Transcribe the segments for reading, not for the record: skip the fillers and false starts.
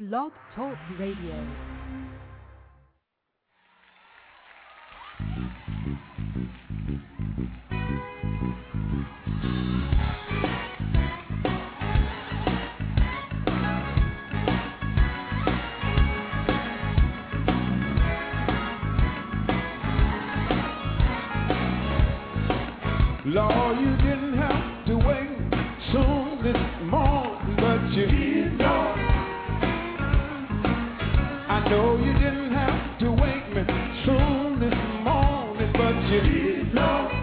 Blog Talk Radio. Lord, you didn't have to wait soon this morning, but you did, Lord. I know you didn't have to wake me soon this morning, but you did, Lord.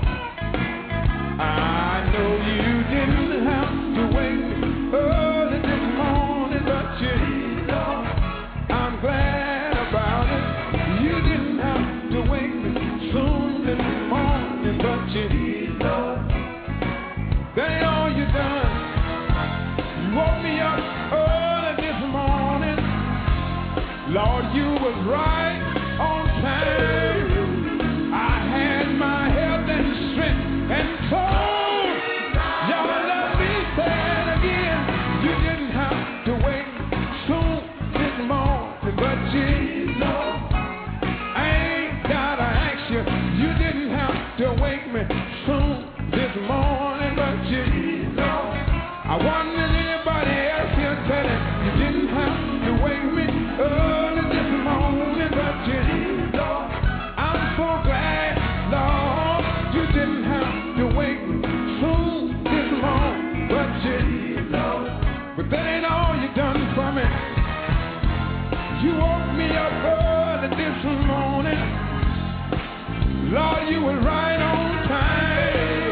I know you didn't have to wake me early this morning, but you did, Lord. I'm glad about it. You didn't have to wake me soon this morning, but you did. That ain't all you done. You woke me up early this morning. Lord, you was right on time. I had my health and strength and soul. Y'all let me say it again. You didn't have to wait soon this morning, but you know I ain't gotta ask you. You didn't have to wake me soon this morning, but you know. I wonder if anybody else here tell it. You didn't have to wake me early this morning, but you know. I'm so glad, Lord, you didn't have to wake me soon this morning, but you know. But that ain't all you done for me. You woke me up early this morning. Lord, you were right on time.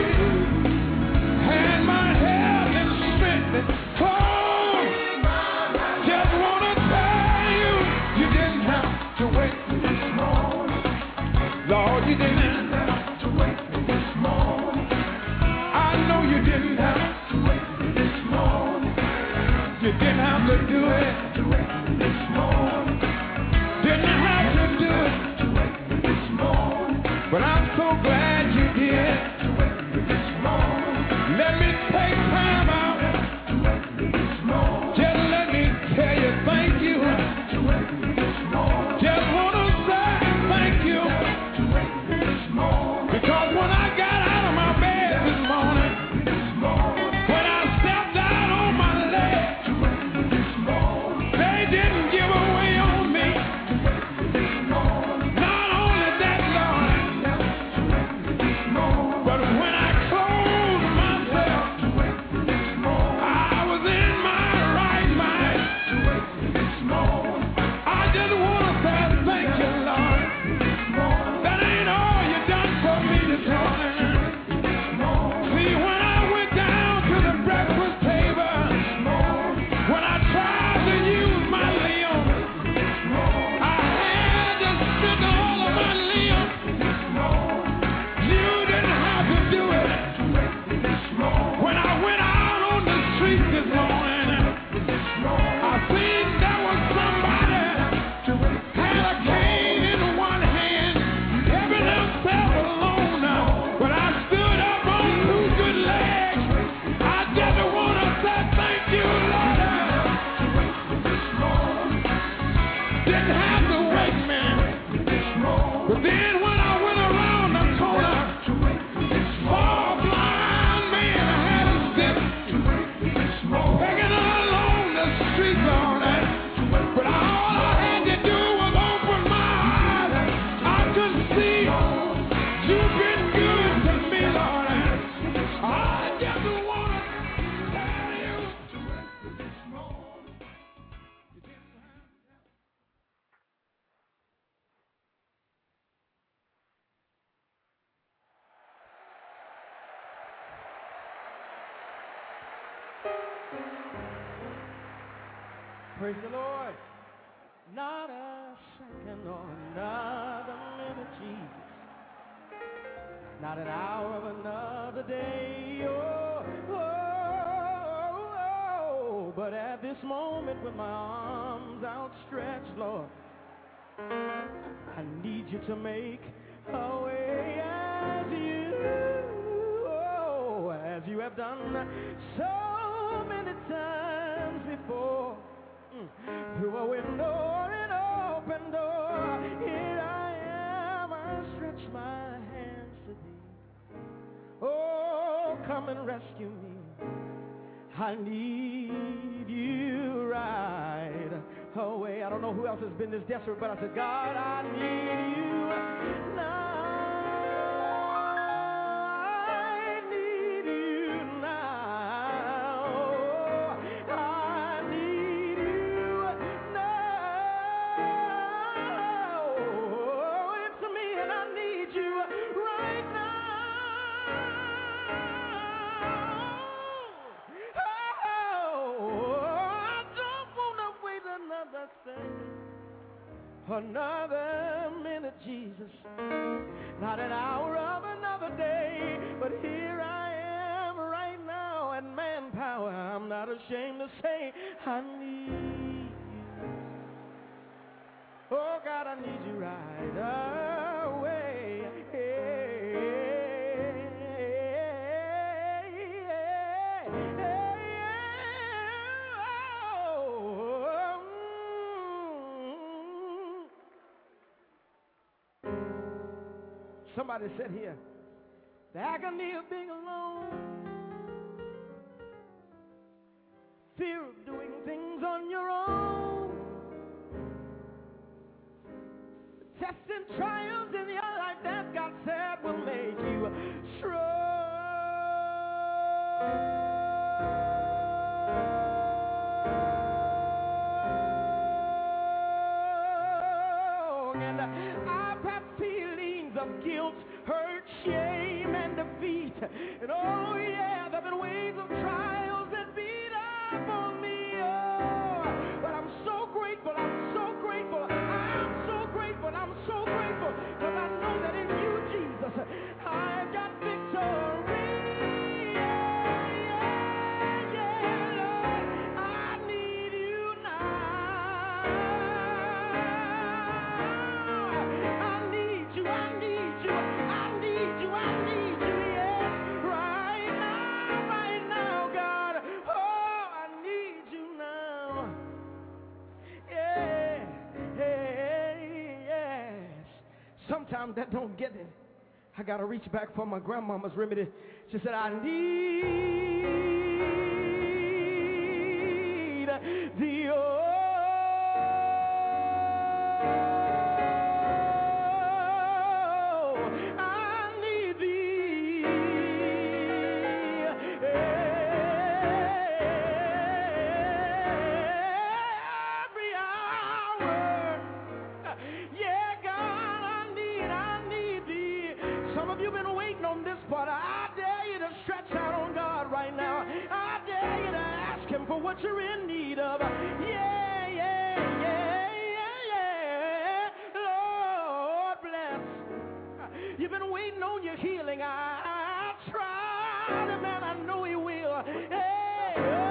Lord, you didn't have to wake me this morning. I know you didn't have to wake me this morning. You didn't have to do it to wake me this morning. Didn't have to do it to wake me this morning. But I'm so glad you did to wake me this morning. Let me take time out to wake me this morning. Just let me tell you thank you to wake me this morning. Just wanna say thank you. Because when I got out of my bed this morning, when I stepped out on my legs, they didn't give away on me. Not only that, Lord, but when I closed myself, I was in my right mind. I just want to say thank you, Lord. That ain't all you done for me this morning. See, when I went down to the breakfast table, when I tried to use my limb, I had to stick all of my limb. You didn't have to do it. When I went out on the street this morning, I seen there was somebody had a cane in one hand, helping himself alone. But I stood up on two good legs. I just want to say thank you, Lord. Didn't have to wake me. But then when I went around the corner, saw a blind man had a stick, begging along the street, Lord. But all I had to do was open my eyes. I could see you've been good to me, Lord. I just want to tell you this morning. Praise the Lord. Not a second or another minute, Jesus. Not an hour of another day. Oh, oh, oh. But at this moment with my arms outstretched, Lord, I need you to make a way as you have done so many times before. You are rescue me. I need you right away. I don't know who else has been this desperate, but I said, God, I need you now. I need you now. I need you now. It's me and I need you right now. Another minute, Jesus, not an hour of another day, but here I am right now at manpower. I'm not ashamed to say I need you. Oh God, I need you right away. Somebody said here, the agony of being alone, fear of doing things on your own, tests and trials in your life that God said will make you strong. And I've had feelings of guilt, hurt, shame, and defeat. And oh yeah, there have been waves of trials that beat up on me. Oh, but I'm so grateful, I'm so grateful, I'm so grateful, I'm so grateful, because I know that in you, Jesus, I've got victory. Sometimes that don't get it. I got to reach back for my grandmama's remedy. She said, I need the oil. I need thee every hour. Yeah, God. Some of you have been waiting on this part. I dare you to stretch out on God right now. I dare you to ask Him for what you're in need of. Yeah, yeah, yeah, yeah, yeah. Lord bless. You've been waiting on your healing. I tried Him and I know He will. Hey,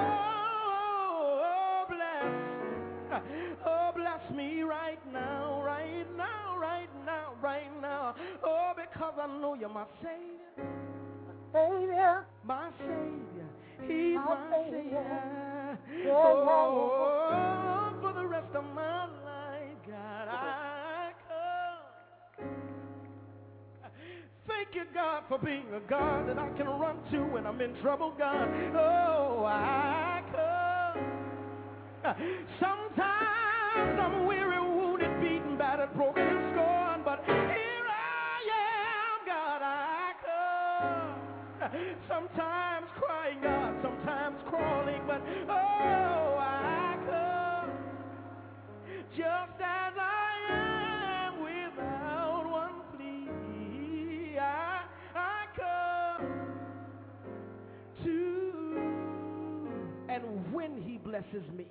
oh, bless. Oh, bless me right now, right now, right now, right now. Oh, because I know you're my Savior. Savior. My Savior. He's my Savior. Oh, for the rest of my life, God, I come. Thank you, God, for being a God that I can run to when I'm in trouble, God. Oh, I come. Sometimes I'm weary, wounded, beaten, battered, broken, and scorned, but here I am, God, I come. Sometimes crying, God, sometimes crawling, but oh, I come. Just as I am, without one plea, I come to, and when He blesses me,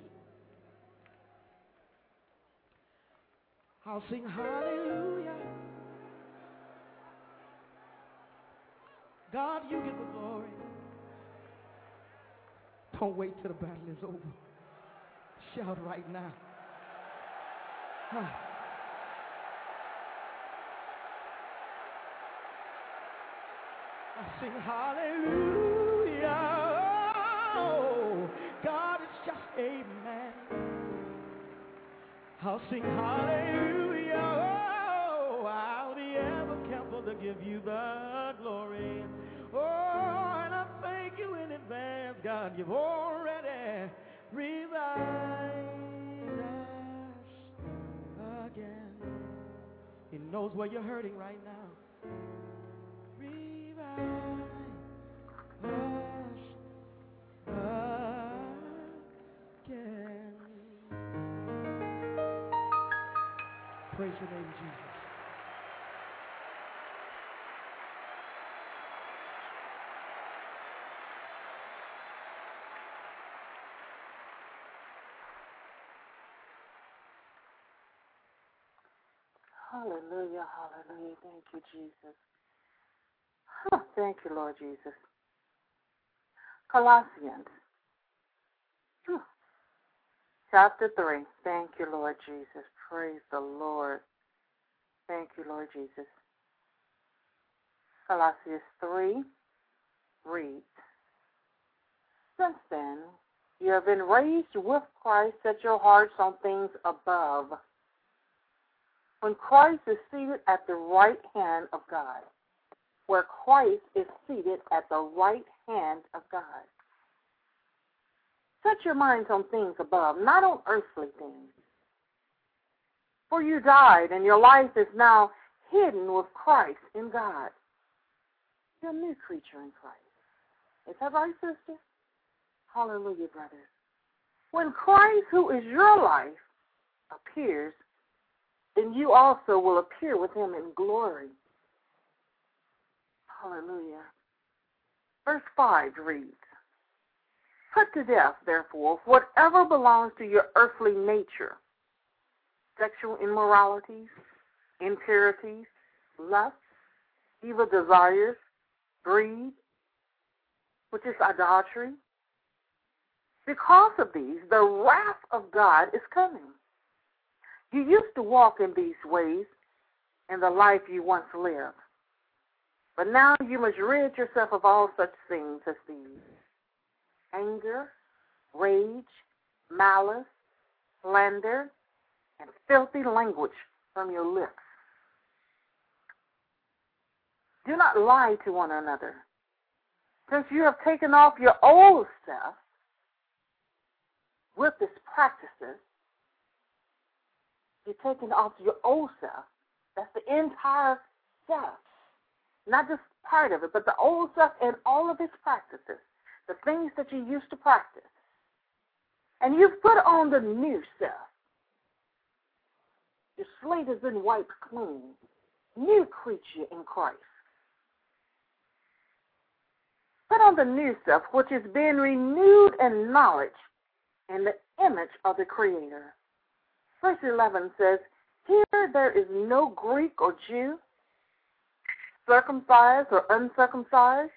I'll sing hallelujah. God, you get the glory. Don't wait till the battle is over. Shout right now. I sing hallelujah. Oh, God, it's just amen. I'll sing hallelujah. Oh, I'll be ever careful to give you the glory. Oh, and I thank you in God, you've already revived us again. He knows where you're hurting right now. Revive us again. Praise your name, Jesus. Hallelujah, hallelujah. Thank you, Jesus. Thank you, Lord Jesus. Colossians, chapter 3. Thank you, Lord Jesus. Praise the Lord. Thank you, Lord Jesus. Colossians 3 reads, Since then, you have been raised with Christ. Set your hearts on things above, when Christ is seated at the right hand of God. Where Christ is seated at the right hand of God. Set your minds on things above, not on earthly things. For you died, and your life is now hidden with Christ in God. You're a new creature in Christ. Is that right, sister? Hallelujah, brothers. When Christ, who is your life, appears, then you also will appear with him in glory. Hallelujah. Verse 5 reads, Put to death, therefore, whatever belongs to your earthly nature, sexual immoralities, impurities, lusts, evil desires, greed, which is idolatry. Because of these, the wrath of God is coming. You used to walk in these ways in the life you once lived. But now you must rid yourself of all such things as these: anger, rage, malice, slander, and filthy language from your lips. Do not lie to one another, since you have taken off your old self with its practices. You're taking off your old self. That's the entire self. Not just part of it, but the old self and all of its practices, the things that you used to practice. And you've put on the new self. Your slate has been wiped clean. New creature in Christ. Put on the new self, which is being renewed in knowledge in the image of the Creator. Verse 11 says, Here there is no Greek or Jew, circumcised or uncircumcised,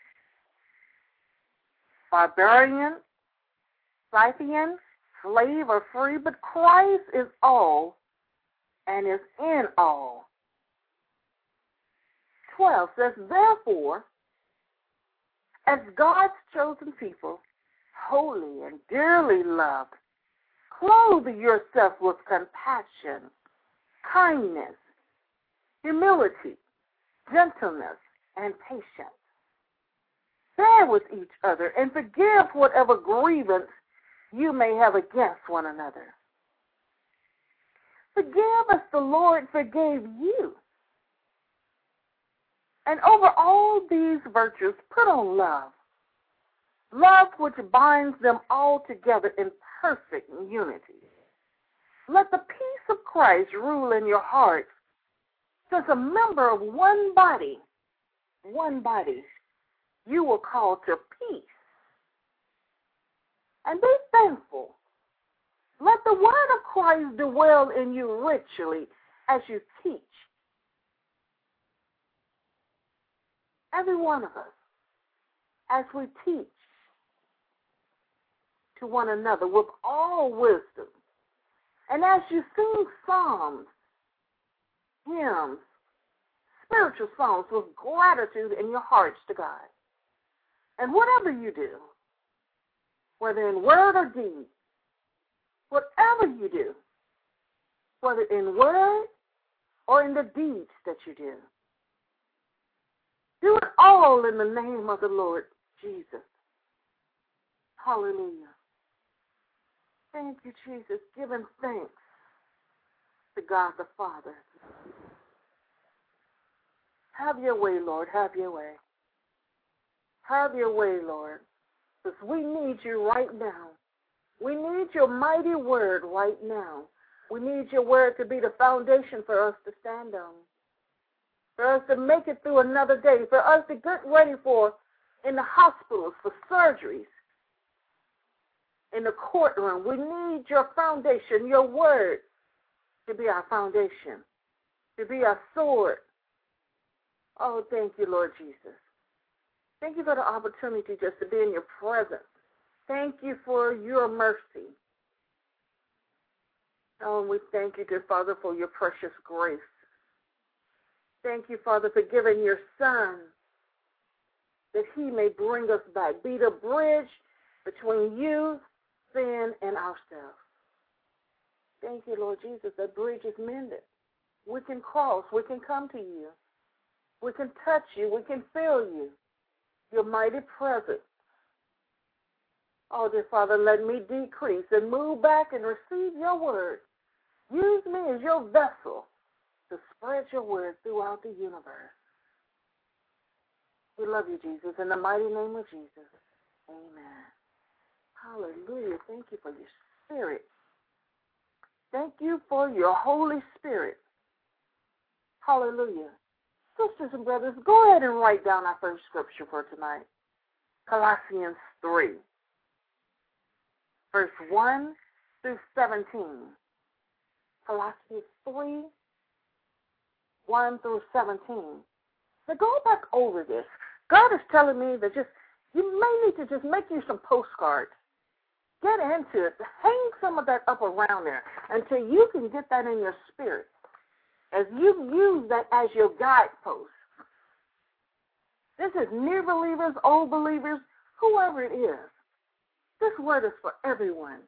barbarian, Scythian, slave or free, but Christ is all and is in all. 12 says, Therefore, as God's chosen people, holy and dearly loved, clothe yourself with compassion, kindness, humility, gentleness, and patience. Bear with each other and forgive whatever grievance you may have against one another. Forgive as the Lord forgave you. And over all these virtues, put on love. Love which binds them all together in perfect unity. Let the peace of Christ rule in your hearts. Since a member of one body, you were called to peace. And be thankful. Let the word of Christ dwell in you richly as you teach. Every one of us, as we teach to one another with all wisdom, and as you sing psalms, hymns, spiritual songs with gratitude in your hearts to God. And whatever you do, whether in word or deed, whatever you do, whether in word or in the deeds that you do it all in the name of the Lord Jesus. Hallelujah. Thank you, Jesus. Giving thanks to God the Father. Have your way, Lord. Have your way. Have your way, Lord. Because we need you right now. We need your mighty word right now. We need your word to be the foundation for us to stand on, for us to make it through another day, for us to get ready for in the hospitals, for surgeries, in the courtroom. We need your foundation, your word, to be our foundation, to be our sword. Oh, thank you, Lord Jesus. Thank you for the opportunity just to be in your presence. Thank you for your mercy. Oh, and we thank you, dear Father, for your precious grace. Thank you, Father, for giving your Son that he may bring us back, be the bridge between you, sin, and ourselves. Thank you, Lord Jesus, that bridge is mended. We can cross. We can come to you. We can touch you. We can feel you, your mighty presence. Oh, dear Father, let me decrease and move back and receive your word. Use me as your vessel to spread your word throughout the universe. We love you, Jesus. In the mighty name of Jesus, amen. Hallelujah. Thank you for your spirit. Thank you for your Holy Spirit. Hallelujah. Sisters and brothers, go ahead and write down our first scripture for tonight. Colossians 3, verse 1 through 17. Colossians 3, 1 through 17. Now go back over this. God is telling me that you may need to just make you some postcards. Get into it. Hang some of that up around there until you can get that in your spirit. As you use that as your guidepost. This is new believers, old believers, whoever it is. This word is for everyone.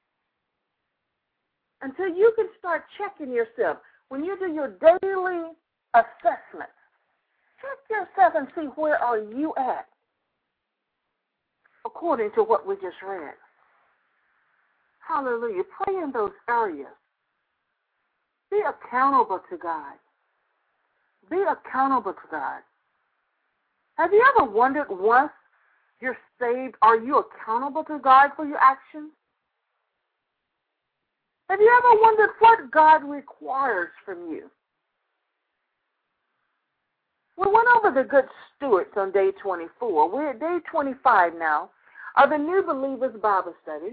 Until you can start checking yourself. When you do your daily assessment, check yourself and see where are you at according to what we just read. Hallelujah. Pray in those areas. Be accountable to God. Be accountable to God. Have you ever wondered once you're saved, are you accountable to God for your actions? Have you ever wondered what God requires from you? We went over the good stewards on day 24. We're at day 25 now of the New Believers Bible Study.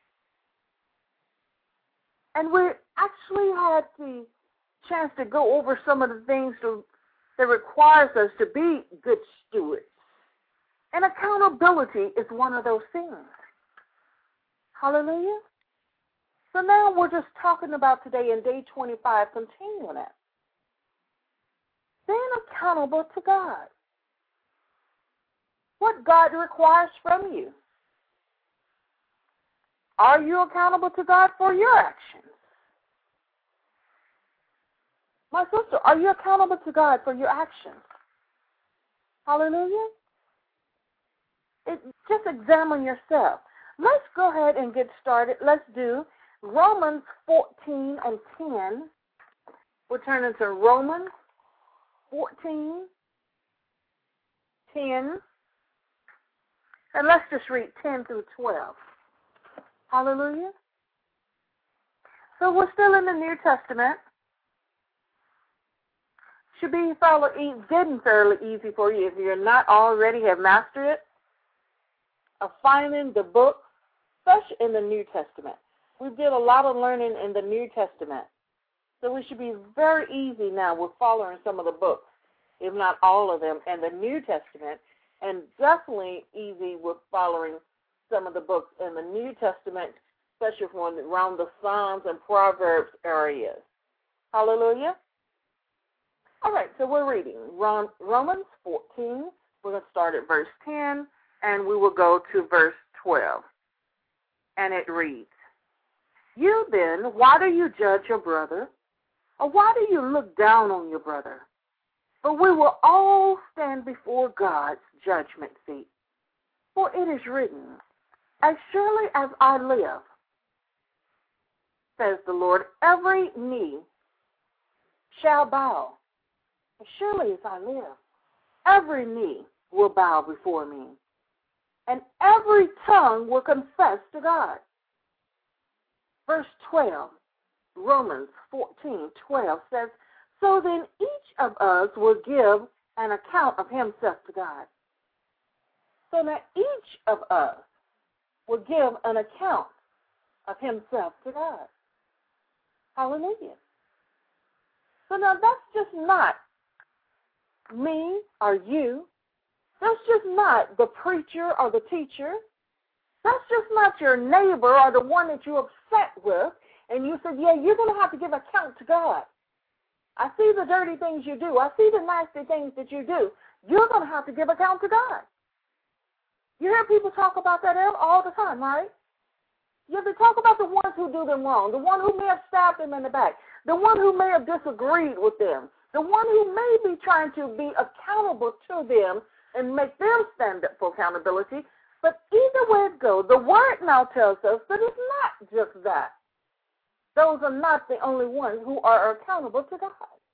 And we actually had the chance to go over some of the things that requires us to be good stewards. And accountability is one of those things. Hallelujah. So now we're just talking about today in day 25, continuing it. Being accountable to God. What God requires from you. Are you accountable to God for your actions? My sister, are you accountable to God for your actions? Hallelujah. Just examine yourself. Let's go ahead and get started. Let's do Romans 14 and 10. We'll turn into Romans 14, 10. And let's just read 10 through 12. Hallelujah. So we're still in the New Testament. Should be getting fairly easy for you if you're not already have mastered it. Of finding the book, especially in the New Testament. We did a lot of learning in the New Testament. So we should be very easy now with following some of the books, if not all of them, in the New Testament, and definitely easy with following some of the books in the New Testament, especially from around the Psalms and Proverbs areas. Hallelujah. All right, so we're reading Romans 14. We're going to start at verse 10, and we will go to verse 12. And it reads, You then, why do you judge your brother? Or why do you look down on your brother? For we will all stand before God's judgment seat. For it is written, As surely as I live, says the Lord, every knee shall bow. As surely as I live, every knee will bow before me, and every tongue will confess to God. Verse 12, Romans 14:12 says, so then each of us will give an account of himself to God. So now each of us will give an account of himself to God. Hallelujah. So now that's just not me or you. That's just not the preacher or the teacher. That's just not your neighbor or the one that you're upset with. And you said, yeah, you're going to have to give account to God. I see the dirty things you do. I see the nasty things that you do. You're going to have to give account to God. You hear people talk about that all the time, right? You have to talk about the ones who do them wrong, the one who may have stabbed them in the back, the one who may have disagreed with them, the one who may be trying to be accountable to them and make them stand up for accountability. But either way it goes, the Word now tells us that it's not just that. Those are not the only ones who are accountable to God.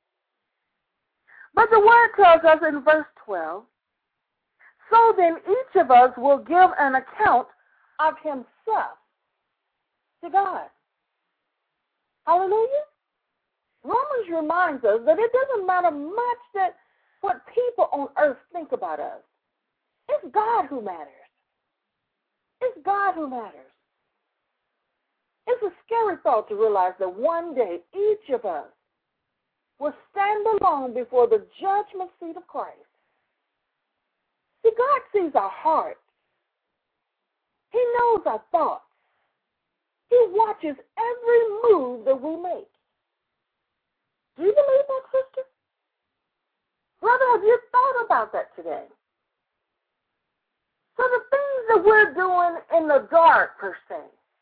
But the Word tells us in verse 12, so then each of us will give an account of himself to God. Hallelujah. Romans reminds us that it doesn't matter much that what people on earth think about us. It's God who matters. It's God who matters. It's a scary thought to realize that one day each of us will stand alone before the judgment seat of Christ. See, God sees our heart. He knows our thoughts. He watches every move that we make. Do you believe that, sister? Brother, have you thought about that today? So the things that we're doing in the dark, per se,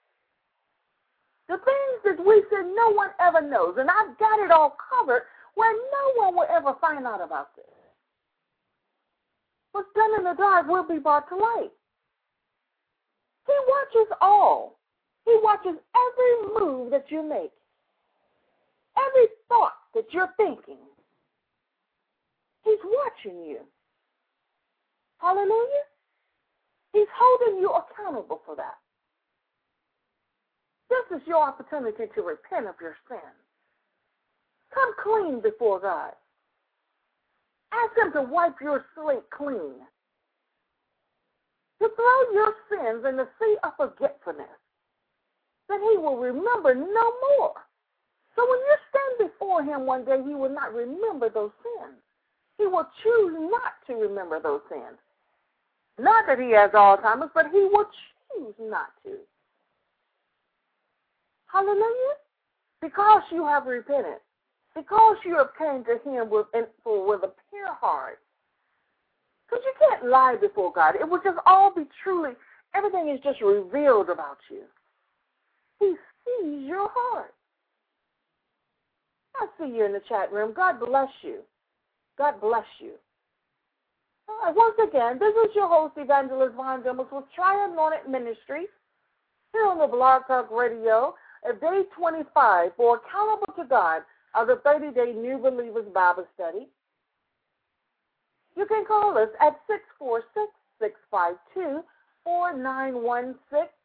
the things that we said no one ever knows, and I've got it all covered where no one will ever find out about this. What's done in the dark will be brought to light. He watches all. He watches every move that you make, every thought that you're thinking. He's watching you. Hallelujah. He's holding you accountable for that. This is your opportunity to repent of your sin. Come clean before God. Ask him to wipe your slate clean. To throw your sins in the sea of forgetfulness. That he will remember no more. So when you stand before him one day, he will not remember those sins. He will choose not to remember those sins. Not that he has Alzheimer's, but he will choose not to. Hallelujah. Because you have repented. Because you have came to him with a pure heart. Because you can't lie before God. It will just all be truly, everything is just revealed about you. He sees your heart. I see you in the chat room. God bless you. God bless you. All right, once again, this is your host, Evangelist Von Dimmels with Tri-Anointed Ministries here on the Blog Talk Radio at day 25 for Accountable to God of the 30-day New Believers Bible Study. You can call us at 646-652-4916,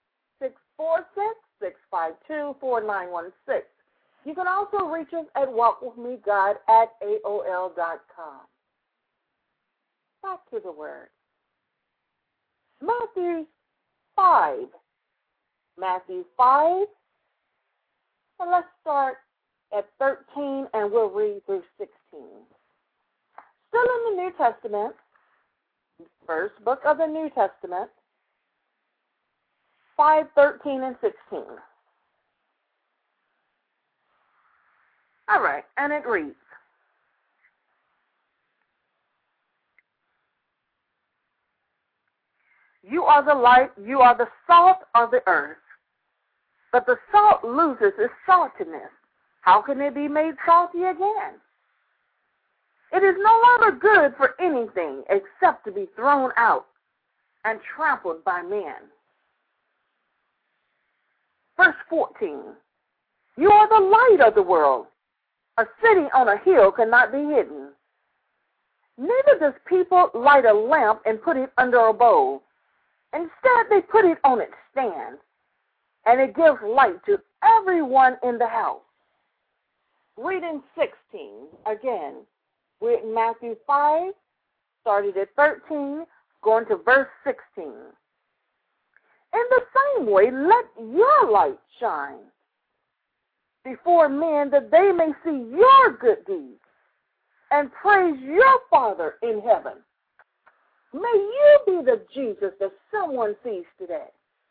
646-652-4916. You can also reach us at walkwithmegod@aol.com. Back to the Word. Matthew 5. Matthew 5. And let's start at 13 and we'll read through 16. Still in the New Testament, first book of the New Testament, 5, 13, and 16. All right, and it reads, you are the light, you are the salt of the earth. But the salt loses its saltiness. How can it be made salty again? It is no longer good for anything except to be thrown out and trampled by men. Verse 14. You are the light of the world. A city on a hill cannot be hidden. Neither does people light a lamp and put it under a bowl. Instead, they put it on its stand, and it gives light to everyone in the house. Reading 16 again. We're in Matthew 5, started at 13, going to verse 16. In the same way, let your light shine before men, that they may see your good deeds and praise your Father in heaven. May you be the Jesus that someone sees today.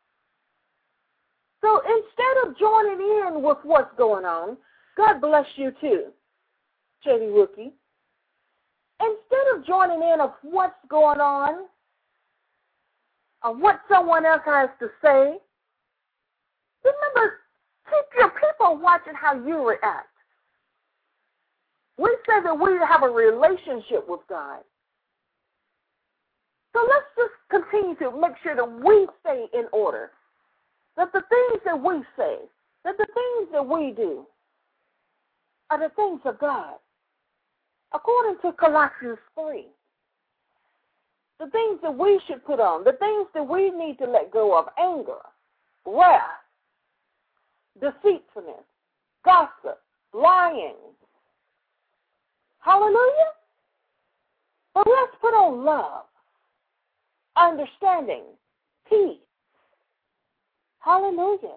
So instead of joining in with what's going on, God bless you too, Shady Rookie. Instead of joining in of what's going on, of what someone else has to say, remember, keep your people watching how you react. We say that we have a relationship with God. So let's just continue to make sure that we stay in order, that the things that we say, that the things that we do are the things of God. According to Colossians 3, the things that we should put on, the things that we need to let go of: anger, wrath, deceitfulness, gossip, lying. Hallelujah? But let's put on love, understanding, peace. Hallelujah.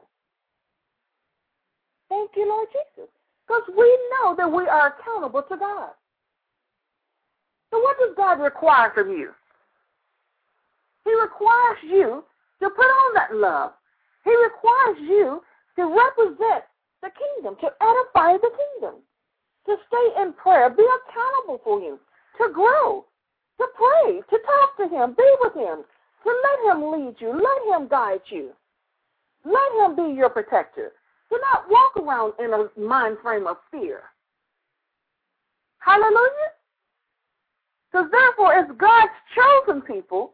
Thank you, Lord Jesus. Because we know that we are accountable to God. So what does God require from you? He requires you to put on that love. He requires you to represent the kingdom, to edify the kingdom, to stay in prayer, be accountable for Him, to grow, to pray, to talk to Him, be with Him, to let Him lead you, let Him guide you, let Him be your protector, to not walk around in a mind frame of fear. Hallelujah? Because therefore, as God's chosen people,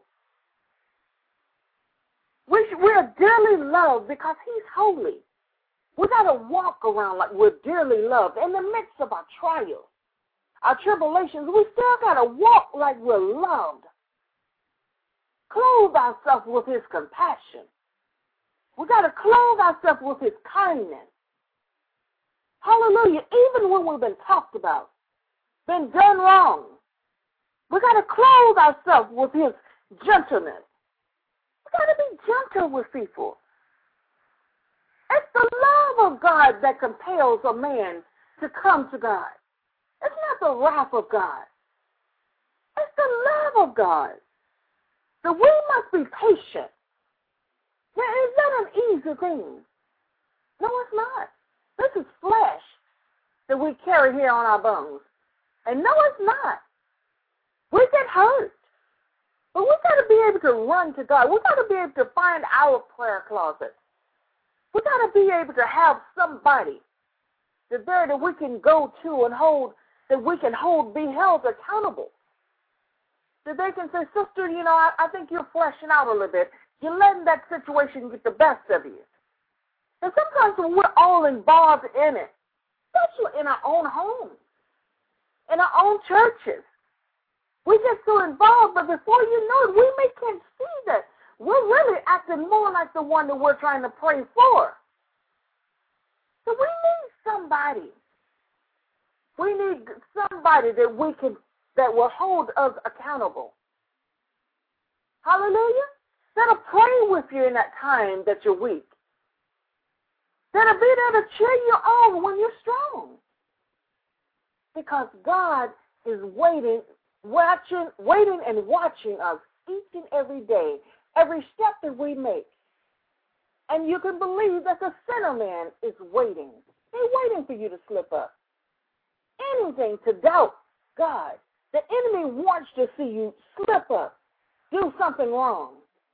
we are dearly loved because He's holy. We got to walk around like we're dearly loved. In the midst of our trials, our tribulations, we still got to walk like we're loved. Clothe ourselves with His compassion. We got to clothe ourselves with His kindness. Hallelujah. Even when we've been talked about, been done wrong, we got to clothe ourselves with His gentleness. We got to be gentle with people. It's the love of God that compels a man to come to God. It's not the wrath of God. It's the love of God. So we must be patient. Now, it's not an easy thing. No, it's not. This is flesh that we carry here on our bones. And no, it's not. We get hurt. But we got to be able to run to God. We got to be able to find our prayer closet. We got to be able to have somebody that we can go to and hold, that we can hold, be held accountable. That they can say, sister, I think you're fleshing out a little bit. You're letting that situation get the best of you. And sometimes when we're all involved in it, especially in our own homes, in our own churches, we get so involved, but before you know it, we can't see that we're really acting more like the one that we're trying to pray for. So we need somebody. We need somebody that will hold us accountable. Hallelujah. That'll pray with you in that time that you're weak. That'll be there to cheer you on when you're strong. Because God is waiting and watching us each and every day, every step that we make. And you can believe that the sinner man is waiting. He's waiting for you to slip up. Anything to doubt God. The enemy wants to see you slip up, do something wrong.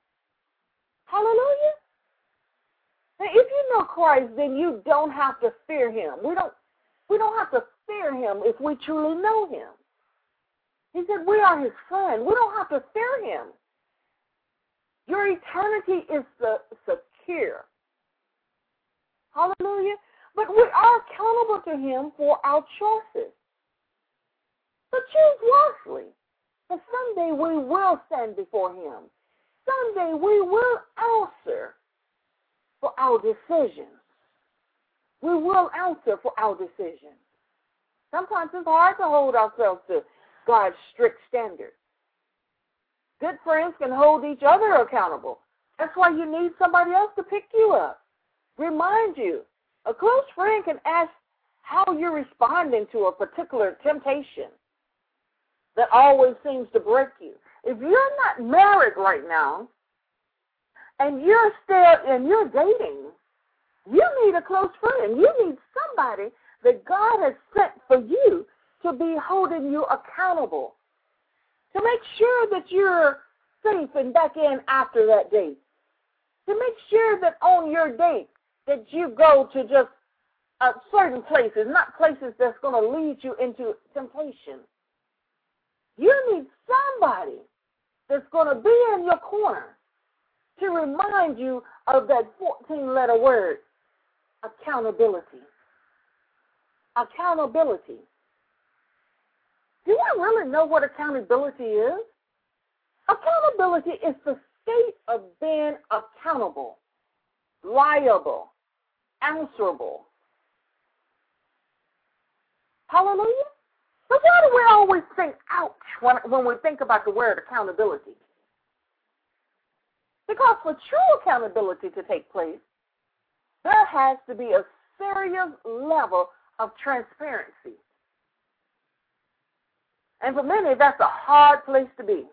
Hallelujah. Now, if you know Christ, then you don't have to fear Him. We don't have to fear Him if we truly know Him. He said we are His friend. We don't have to fear Him. Your eternity is secure. Hallelujah. But we are accountable to him for our choices. So choose wisely. And someday we will stand before him. Someday we will answer for our decisions. We will answer for our decisions. Sometimes it's hard to hold ourselves to God's strict standards. Good friends can hold each other accountable. That's why you need somebody else to pick you up, remind you. A close friend can ask how you're responding to a particular temptation that always seems to break you. If you're not married right now and you're dating, you need a close friend. You need somebody that God has sent for you to be holding you accountable, to make sure that you're safe and back in after that date, to make sure that on your date that you go to just certain places, not places that's going to lead you into temptation. You need somebody that's going to be in your corner to remind you of that 14-letter word, accountability. Accountability. Do you really know what accountability is? Accountability is the state of being accountable, liable, answerable. Hallelujah? But why do we always think, ouch, when we think about the word accountability? Because for true accountability to take place, there has to be a serious level of transparency. And for many, that's a hard place to be.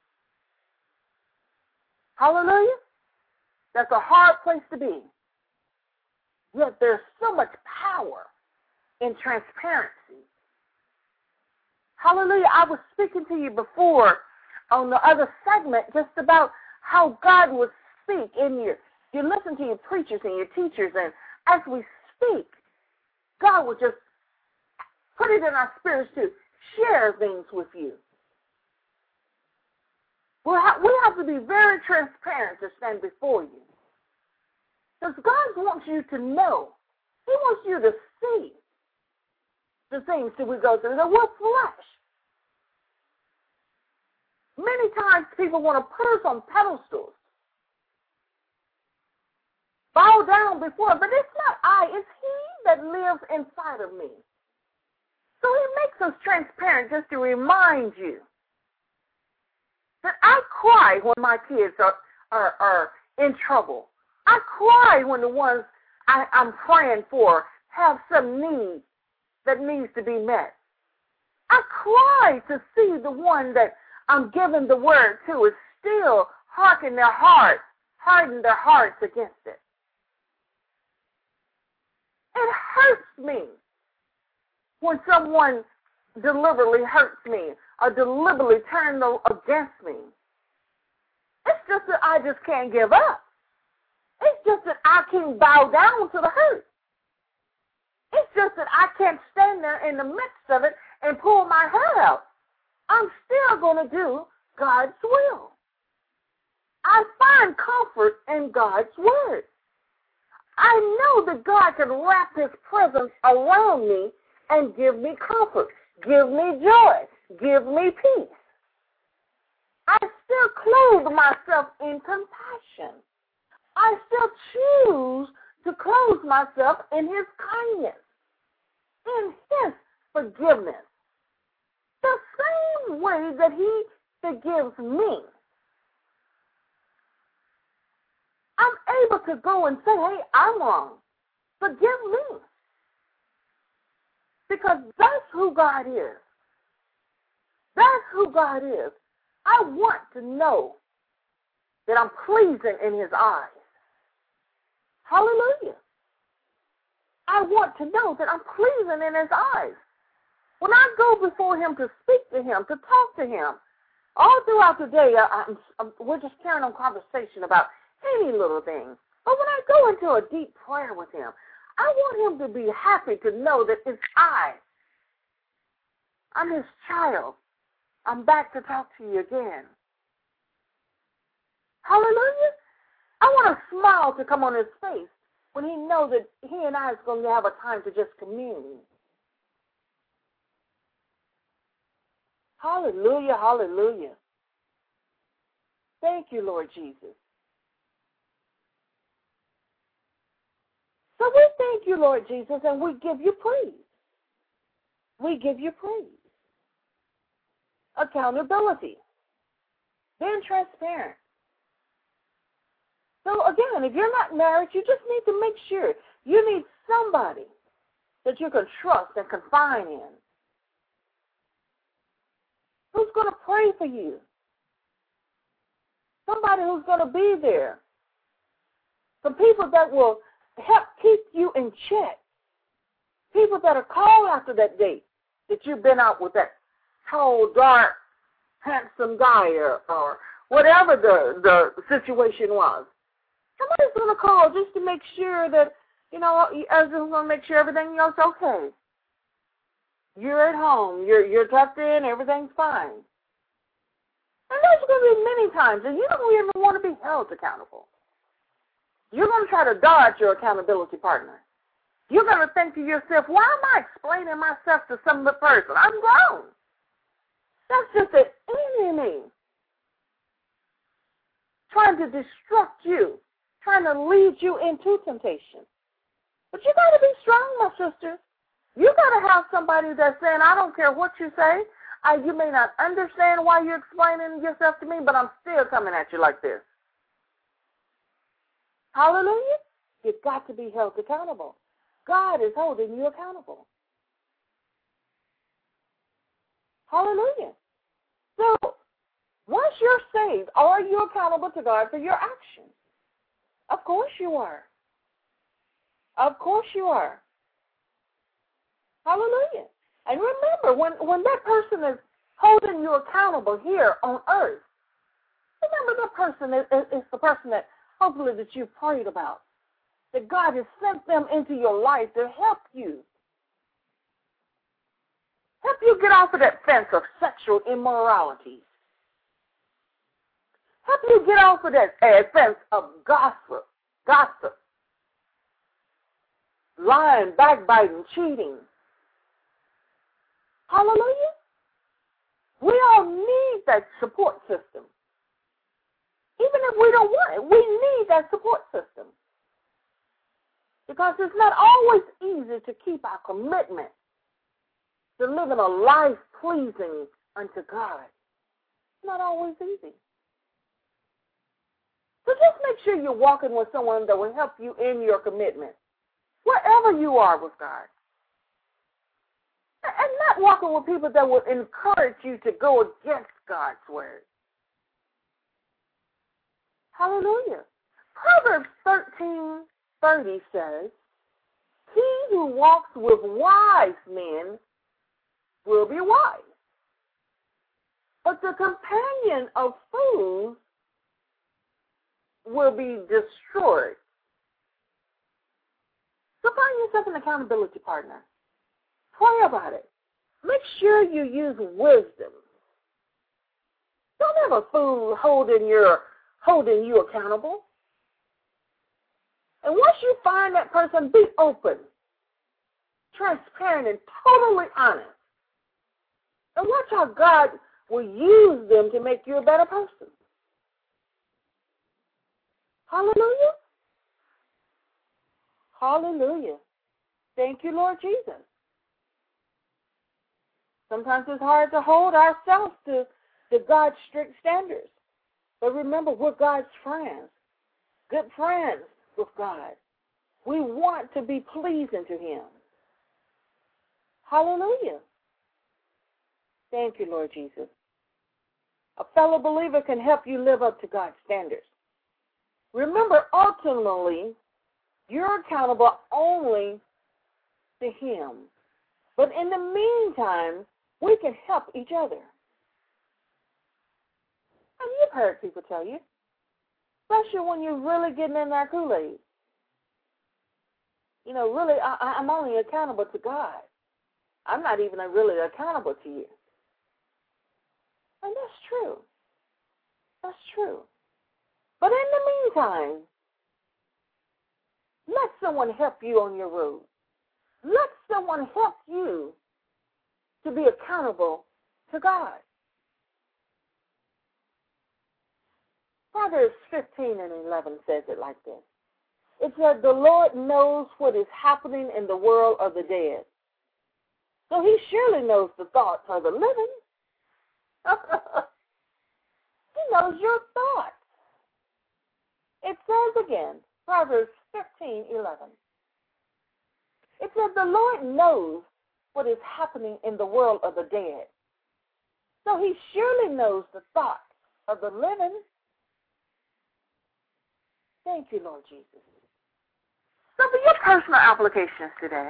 Hallelujah? That's a hard place to be. Yet there's so much power in transparency. Hallelujah. I was speaking to you before on the other segment just about how God would speak in you listen to your preachers and your teachers, and as we speak, God would just put it in our spirits to share things with you. We have to be very transparent to stand before you. Because God wants you to know. He wants you to see the things that we go through. That we're flesh. Many times people want to put us on pedestals, bow down before him, but it's not I, it's he that lives inside of me. So he makes us transparent just to remind you that I cry when my kids are in trouble. I cry when the ones I'm praying for have some need that needs to be met. I cry to see the one that I'm giving the word to is still hardening their hearts against it. It hurts me when someone deliberately hurts me or deliberately turns against me. It's just that I just can't give up. It's just that I can't bow down to the hurt. It's just that I can't stand there in the midst of it and pull my hair out. I'm still going to do God's will. I find comfort in God's word. I know that God can wrap his presence around me and give me comfort, give me joy, give me peace. I still clothe myself in compassion. I still choose to clothe myself in his kindness, in his forgiveness. The same way that he forgives me. I'm able to go and say, hey, I'm wrong. Forgive me. Because that's who God is. That's who God is. I want to know that I'm pleasing in his eyes. Hallelujah. I want to know that I'm pleasing in his eyes. When I go before him to speak to him, to talk to him, all throughout the day, we're just carrying on conversation about any little thing. But when I go into a deep prayer with him, I want him to be happy to know that it's I'm his child. I'm back to talk to you again. Hallelujah. I want a smile to come on his face when he knows that he and I is going to have a time to just commune. Hallelujah, hallelujah. Thank you, Lord Jesus. So we thank you, Lord Jesus, and we give you praise. We give you praise. Accountability. Being transparent. So again, if you're not married, you just need to make sure you need somebody that you can trust and confide in. Who's going to pray for you? Somebody who's going to be there. Some people that will help keep you in check. People that are called after that date that you've been out with that tall, dark, handsome guy or whatever the situation was. Somebody's going to call just to make sure that, as going to make sure everything else is okay. You're at home. You're tucked in. Everything's fine. And there's going to be many times that you don't even want to be held accountable. You're going to try to dodge your accountability partner. You're going to think to yourself, why am I explaining myself to some other person? I'm grown. That's just an enemy trying to destruct you, trying to lead you into temptation. But you got to be strong, my sister. You got to have somebody that's saying, I don't care what you say. You may not understand why you're explaining yourself to me, but I'm still coming at you like this. Hallelujah. You've got to be held accountable. God is holding you accountable. Hallelujah. So, once you're saved, are you accountable to God for your actions? Of course you are. Of course you are. Hallelujah. And remember, when that person is holding you accountable here on earth, remember that person is the person that hopefully that you prayed about, that God has sent them into your life to help you. Help you get off of that fence of sexual immorality. Help you get off of that fence of gossip, lying, backbiting, cheating. Hallelujah. We all need that support system. Even if we don't want it, we need that support system. Because it's not always easy to keep our commitment to living a life pleasing unto God. It's not always easy. So just make sure you're walking with someone that will help you in your commitment, wherever you are with God. And not walking with people that will encourage you to go against God's word. Hallelujah. Proverbs 13:30 says, he who walks with wise men will be wise, but the companion of fools will be destroyed. So find yourself an accountability partner. Pray about it. Make sure you use wisdom. Don't have a fool holding you accountable. And once you find that person, be open, transparent, and totally honest. And watch how God will use them to make you a better person. Hallelujah. Hallelujah. Thank you, Lord Jesus. Sometimes it's hard to hold ourselves to God's strict standards. But remember, we're God's friends, good friends with God. We want to be pleasing to Him. Hallelujah. Thank you, Lord Jesus. A fellow believer can help you live up to God's standards. Remember, ultimately, you're accountable only to Him. But in the meantime, we can help each other. And you've heard people tell you, especially when you're really getting in that Kool-Aid. Really, I'm only accountable to God. I'm not even really accountable to you. And that's true. That's true. But in the meantime, Let someone help you on your road. Let someone help you to be accountable to God. Proverbs 15 and 11 says it like this. It said, the Lord knows what is happening in the world of the dead. So he surely knows the thoughts of the living. He knows your thoughts. It says again, Proverbs 15:11. It says, the Lord knows what is happening in the world of the dead. So he surely knows the thoughts of the living. Thank you, Lord Jesus. So for your personal applications today,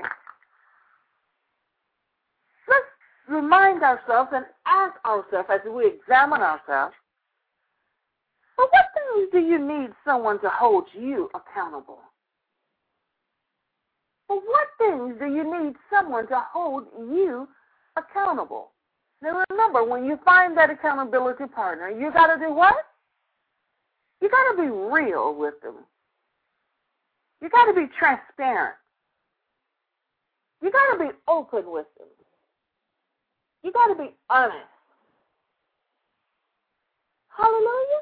let's remind ourselves and ask ourselves as we examine ourselves, but what things do you need someone to hold you accountable? For what things do you need someone to hold you accountable? Now remember, when you find that accountability partner, you got to do what? You got to be real with them. You got to be transparent. You got to be open with them. You got to be honest. Hallelujah.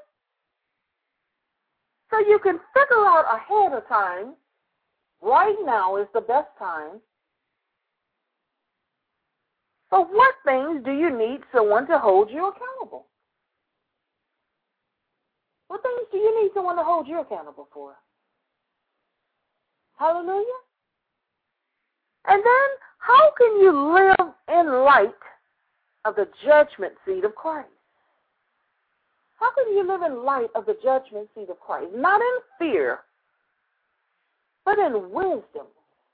So you can figure out ahead of time, right now is the best time. But what things do you need someone to hold you accountable? What things do you need someone to hold you accountable for? Hallelujah. And then, how can you live in light of the judgment seat of Christ? How can you live in light of the judgment seat of Christ? Not in fear, but in wisdom.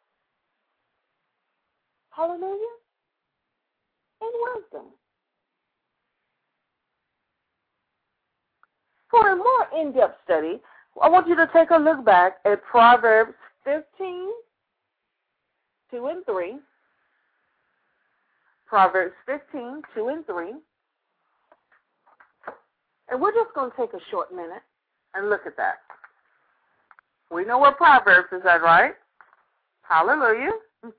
Hallelujah. In wisdom. For a more in-depth study, I want you to take a look back at Proverbs 15, 2 and 3. Proverbs 15, 2 and 3. And we're just going to take a short minute and look at that. We know what Proverbs is at, right? Hallelujah.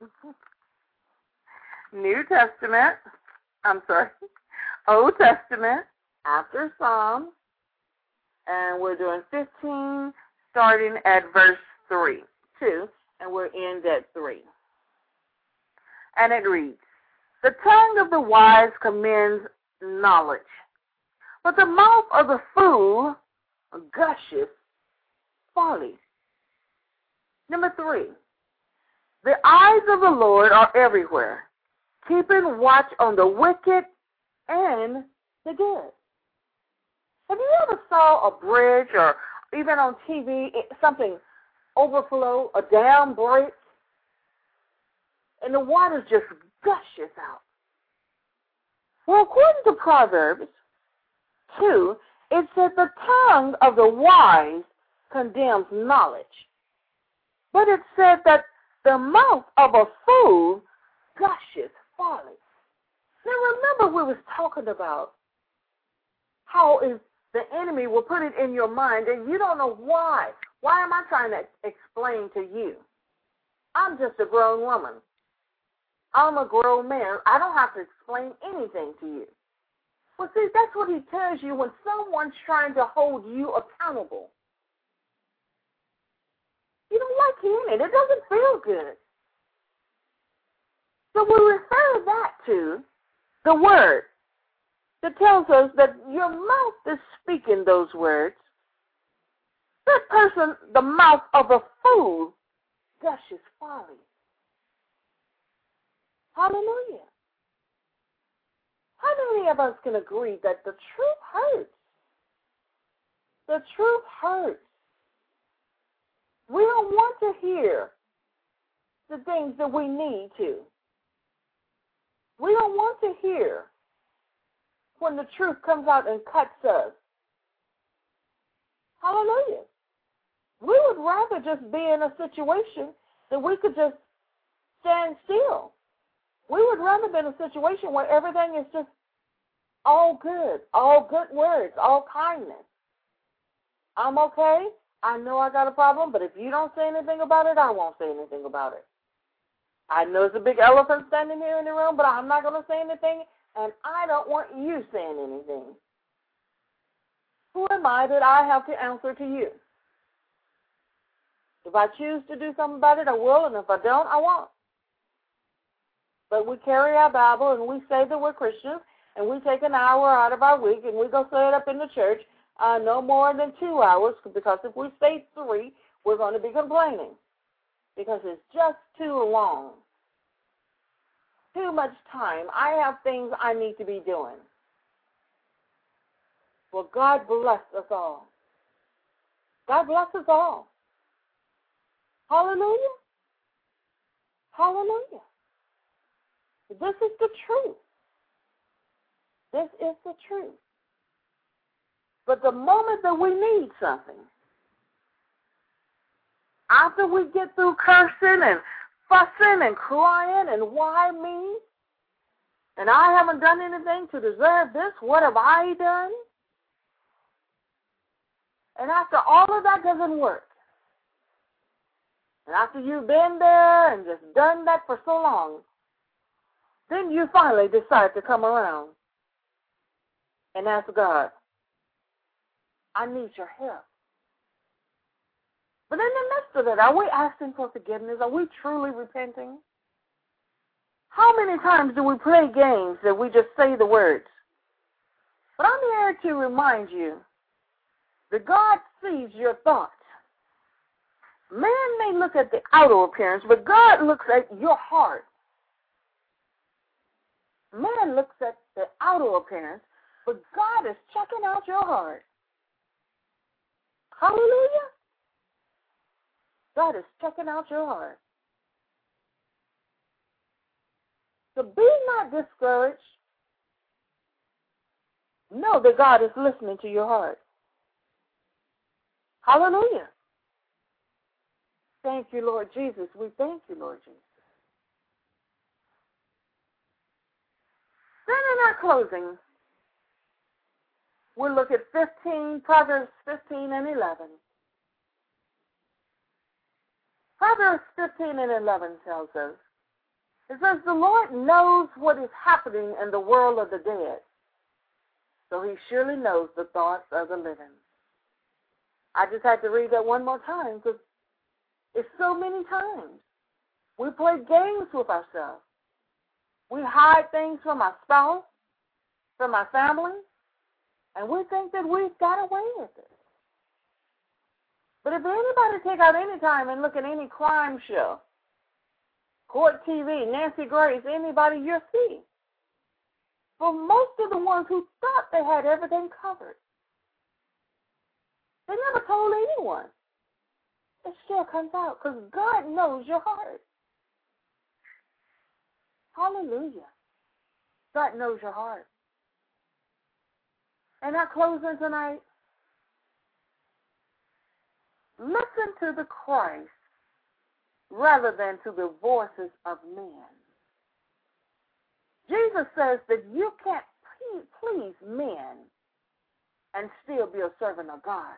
Old Testament, after Psalms, and we're doing 15, starting at verse 2, and we're in at 3. And it reads, the tongue of the wise commends knowledge, but the mouth of the fool gushes folly. Number 3, the eyes of the Lord are everywhere, keeping watch on the wicked and the good. Have you ever saw a bridge or even on TV, something overflow, a dam break, and the water just gushes out? Well, according to Proverbs 2, it said the tongue of the wise condemns knowledge. But it said that the mouth of a fool gushes folly. Now remember we was talking about how is the enemy will put it in your mind and you don't know why. Why am I trying to explain to you? I'm just a grown woman. I'm a grown man. I don't have to explain anything to you. Well, see, that's what he tells you when someone's trying to hold you accountable. You don't like hearing it. It doesn't feel good. So we refer that to the word that tells us that your mouth is speaking those words. That person, the mouth of a fool, gushes folly. Hallelujah. How many of us can agree that the truth hurts? The truth hurts. We don't want to hear the things that we need to. We don't want to hear when the truth comes out and cuts us. Hallelujah. We would rather just be in a situation that we could just stand still. We would rather be in a situation where everything is just all good words, all kindness. I'm okay. I know I got a problem, but if you don't say anything about it, I won't say anything about it. I know there's a big elephant standing here in the room, but I'm not going to say anything, and I don't want you saying anything. Who am I that I have to answer to you? If I choose to do something about it, I will, and if I don't, I won't. But we carry our Bible, and we say that we're Christians, and we take an hour out of our week, and we go say it up in the church, no more than 2 hours, because if we stay 3, we're going to be complaining, because it's just too long. Too much time. I have things I need to be doing. Well, God bless us all. God bless us all. Hallelujah. Hallelujah. This is the truth. This is the truth. But the moment that we need something, after we get through cursing and fussing and crying and why me, and I haven't done anything to deserve this, what have I done? And after all of that doesn't work, and after you've been there and just done that for so long, then you finally decide to come around and ask God, I need your help. But in the midst of it, are we asking for forgiveness? Are we truly repenting? How many times do we play games that we just say the words? But I'm here to remind you that God sees your thoughts. Man may look at the outer appearance, but God looks at your heart. Man looks at the outer appearance, but God is checking out your heart. Hallelujah. God is checking out your heart. So be not discouraged. Know that God is listening to your heart. Hallelujah. Thank you, Lord Jesus. We thank you, Lord Jesus. Then in our closing, we'll look at Proverbs 15 and 11. Proverbs 15 and 11 tells us, it says, the Lord knows what is happening in the world of the dead, so he surely knows the thoughts of the living. I just had to read that one more time because it's so many times. We play games with ourselves. We hide things from our spouse, from our family, and we think that we've got away with it. But if anybody take out any time and look at any crime show, Court TV, Nancy Grace, anybody you'll see, for most of the ones who thought they had everything covered, they never told anyone. It still comes out because God knows your heart. Hallelujah. God knows your heart. And our closing tonight, listen to the Christ rather than to the voices of men. Jesus says that you can't please men and still be a servant of God.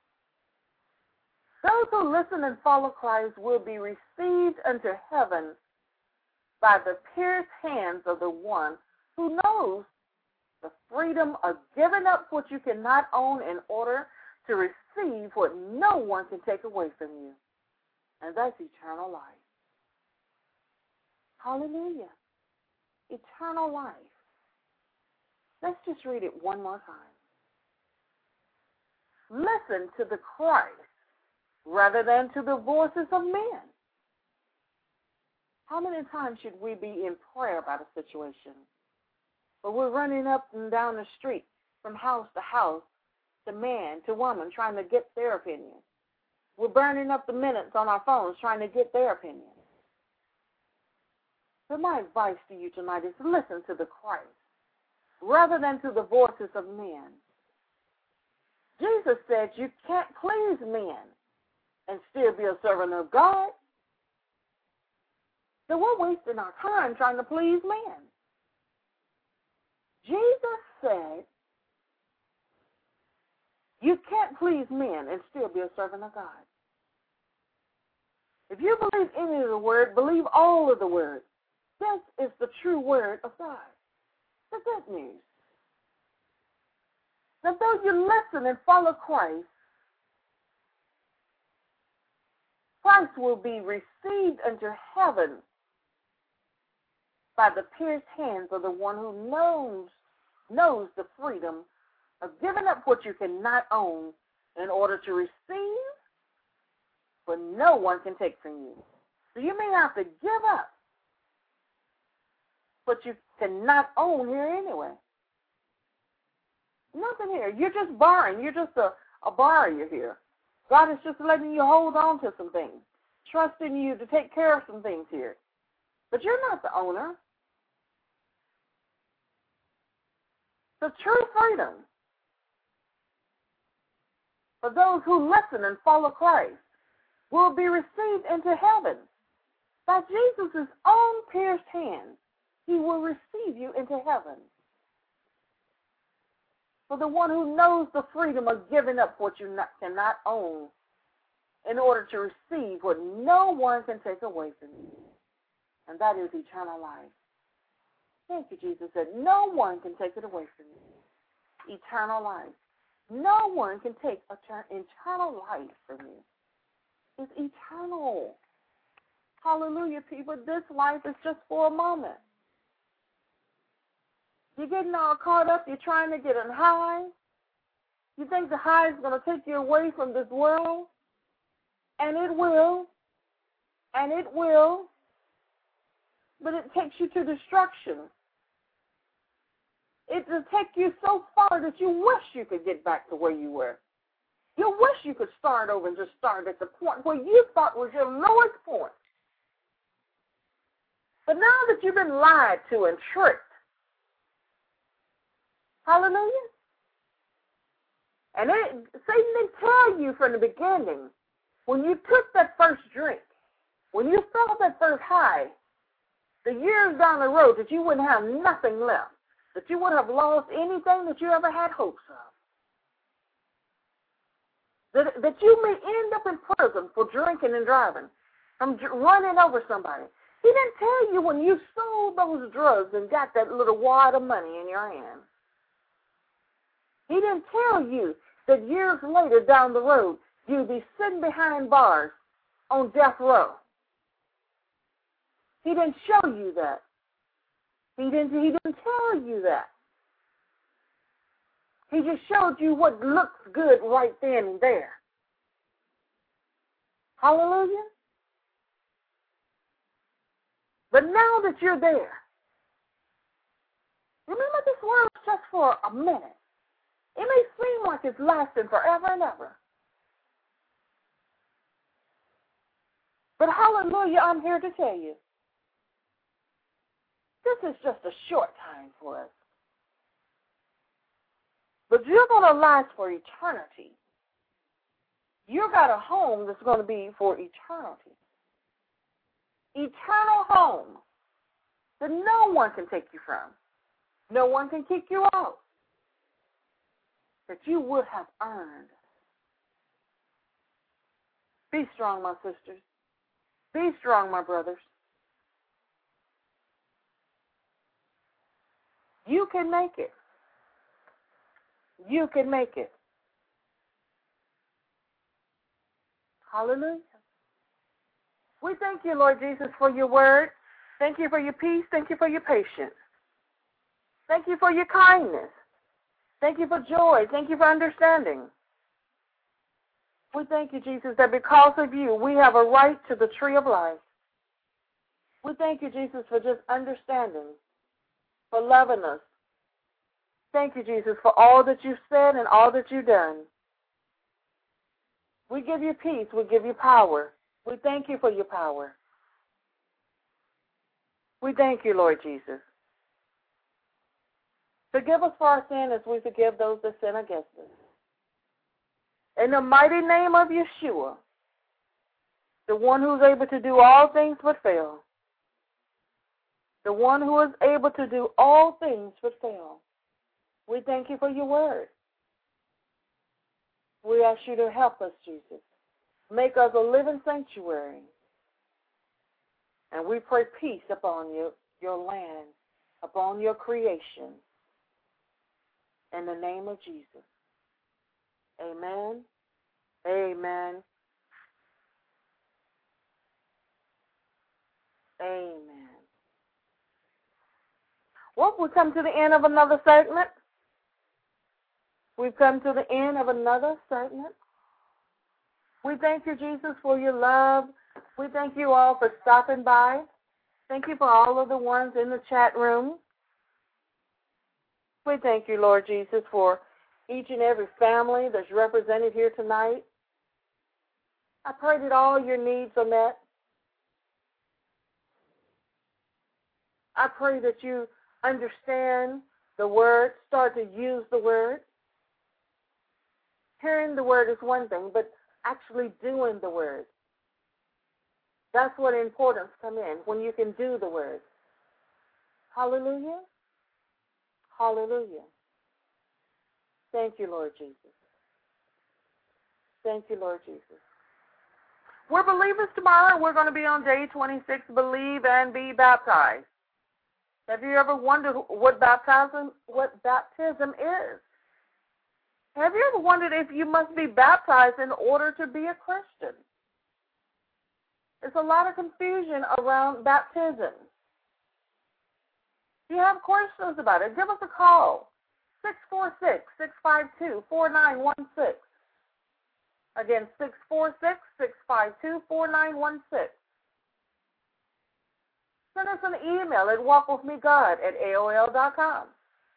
Those who listen and follow Christ will be received into heaven by the pierced hands of the one who knows the freedom of giving up what you cannot own in order to receive what no one can take away from you. And that's eternal life. Hallelujah. Eternal life. Let's just read it one more time. Listen to the Christ rather than to the voices of men. How many times should we be in prayer about a situation? But we're running up and down the street from house to house, to man, to woman, trying to get their opinion. We're burning up the minutes on our phones trying to get their opinion. So my advice to you tonight is listen to the Christ rather than to the voices of men. Jesus said you can't please men and still be a servant of God. So we're wasting our time trying to please men. Jesus said You can't please men and still be a servant of God. If you believe any of the word, believe all of the word. This is the true word of God. The good news. That though you listen and follow Christ, Christ will be received into heaven by the pierced hands of the one who knows the freedom of giving up what you cannot own in order to receive what no one can take from you. So you may have to give up what you cannot own here anyway. Nothing here. You're just borrowing. You're just a borrower here. God is just letting you hold on to some things, trusting you to take care of some things here. But you're not the owner. The true freedom for those who listen and follow Christ will be received into heaven. By Jesus' own pierced hands, he will receive you into heaven. For the one who knows the freedom of giving up what you cannot own in order to receive what no one can take away from you. And that is eternal life. Thank you, Jesus said, no one can take it away from you. Eternal life. No one can take eternal life from you. It's eternal. Hallelujah, people. This life is just for a moment. You're getting all caught up. You're trying to get a high. You think the high is going to take you away from this world? And it will. And it will. But it takes you to destruction. It will take you so far that you wish you could get back to where you were. You wish you could start over and just start at the point where you thought was your lowest point. But now that you've been lied to and tricked, hallelujah, and Satan didn't tell you from the beginning, when you took that first drink, when you felt that first high, the years down the road that you wouldn't have nothing left, that you would have lost anything that you ever had hopes of. That you may end up in prison for drinking and driving, from running over somebody. He didn't tell you when you sold those drugs and got that little wad of money in your hand. He didn't tell you that years later down the road, you'd be sitting behind bars on death row. He didn't show you that. He didn't tell you that. He just showed you what looks good right then and there. Hallelujah. But now that you're there, remember this world is just for a minute. It may seem like it's lasting forever and ever. But hallelujah, I'm here to tell you, this is just a short time for us. But you're going to last for eternity. You got a home that's going to be for eternity. Eternal home that no one can take you from. No one can kick you out. That you would have earned. Be strong, my sisters. Be strong, my brothers. You can make it. You can make it. Hallelujah. We thank you, Lord Jesus, for your word. Thank you for your peace. Thank you for your patience. Thank you for your kindness. Thank you for joy. Thank you for understanding. We thank you, Jesus, that because of you, we have a right to the tree of life. We thank you, Jesus, for just understanding, for loving us. Thank you, Jesus, for all that you've said and all that you've done. We give you peace. We give you power. We thank you for your power. We thank you, Lord Jesus. Forgive us for our sin as we forgive those that sin against us. In the mighty name of Yeshua, the one who is able to do all things but fail, the one who is able to do all things but fail, we thank you for your word. We ask you to help us, Jesus. Make us a living sanctuary. And we pray peace upon your land, upon your creation. In the name of Jesus. Amen. Amen. Amen. Well, we've come to the end of another segment. We've come to the end of another segment. We thank you, Jesus, for your love. We thank you all for stopping by. Thank you for all of the ones in the chat room. We thank you, Lord Jesus, for each and every family that's represented here tonight. I pray that all your needs are met. I pray that you understand the word, start to use the word. Hearing the word is one thing, but actually doing the word. That's where the importance comes in, when you can do the word. Hallelujah. Hallelujah. Thank you, Lord Jesus. Thank you, Lord Jesus. We're believers tomorrow. We're going to be on day 26, Believe and Be Baptized. Have you ever wondered what baptism is? Have you ever wondered if you must be baptized in order to be a Christian? There's a lot of confusion around baptism. If you have questions about it, give us a call. 646-652-4916. Again, 646-652-4916. Send us an email at walkwithmegod@aol.com.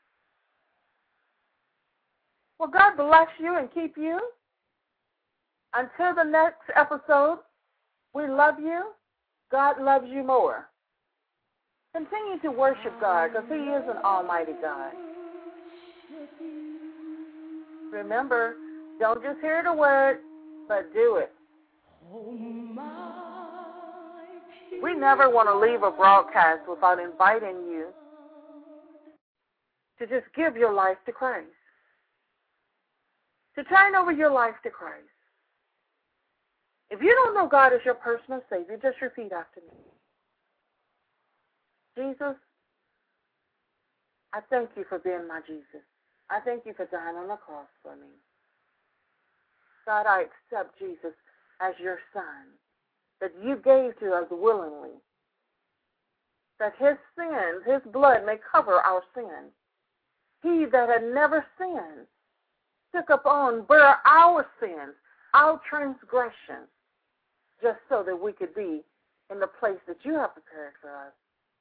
Well, God bless you and keep you. Until the next episode, we love you. God loves you more. Continue to worship God because He is an almighty God. Remember, don't just hear the word, but do it. We never want to leave a broadcast without inviting you to just give your life to Christ, to turn over your life to Christ. If you don't know God as your personal Savior, just repeat after me. Jesus, I thank you for being my Jesus. I thank you for dying on the cross for me. God, I accept Jesus as your Son, that you gave to us willingly, that his sins, his blood may cover our sins. He that had never sinned took upon, bare our sins, our transgressions, just so that we could be in the place that you have prepared for us.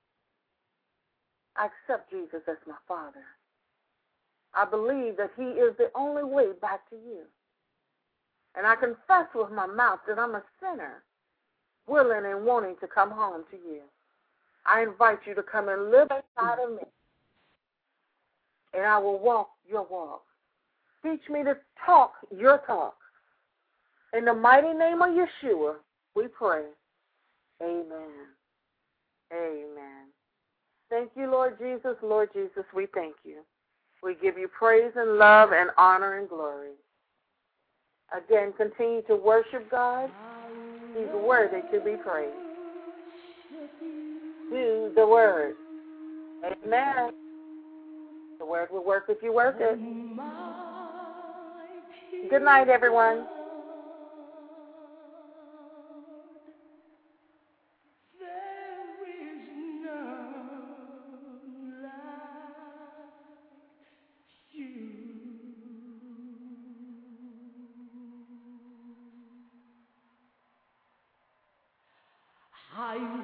I accept Jesus as my Father. I believe that he is the only way back to you. And I confess with my mouth that I'm a sinner, willing and wanting to come home to you. I invite you to come and live inside of me, and I will walk your walk. Teach me to talk your talk. In the mighty name of Yeshua, we pray. Amen. Amen. Thank you, Lord Jesus. Lord Jesus, we thank you. We give you praise and love and honor and glory. Again, continue to worship God. He's worthy to be praised. Do the word. Amen. The word will work if you work it. Good night, everyone. I